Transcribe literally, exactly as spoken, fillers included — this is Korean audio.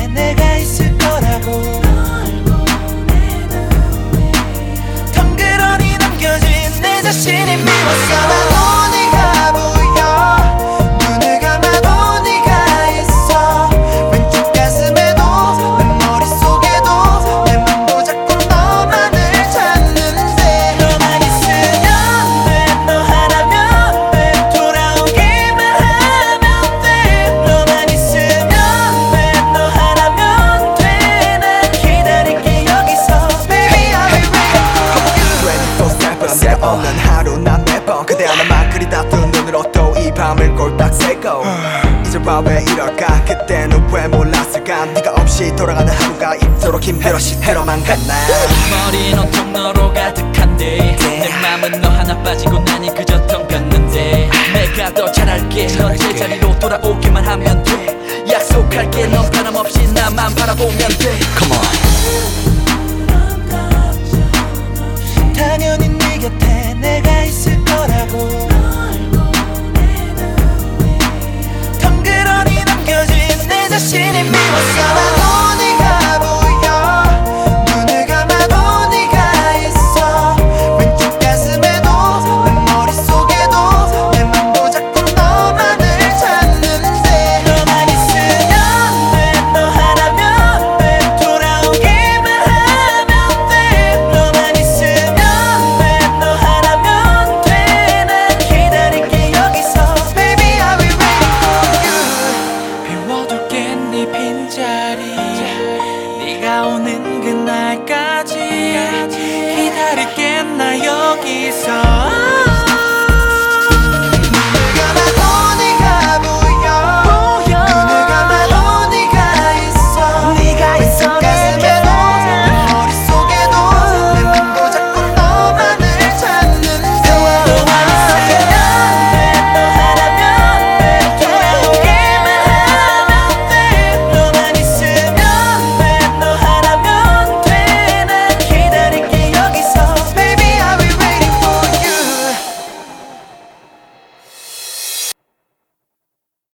곁에 내가 있을 거라고. 덩그러니 남겨진 내 자신이 미웠어. 없는 하루 난 매번 그대 하나만 그리다 뜬 눈으로 또 이 밤을 꼴딱 새고 이제 봐 왜 이럴까 그때는 왜 몰랐을까 네가 없이 돌아가는 하루가 이토록 힘들어 시테러만 갔나. 머리는 온통 너로 가득한데 내 맘은 너 하나 빠지고 나니 그저 텅 빈는데 내가 더 잘할게 넌 제자리로 돌아오기만 하면 돼. 약속할게 넌 변함없이 나만 바라보면 돼. Come on. 당연히 네 곁에 내가 있을 거라고. 덩그러니 남겨진 내 자신이 미웠어.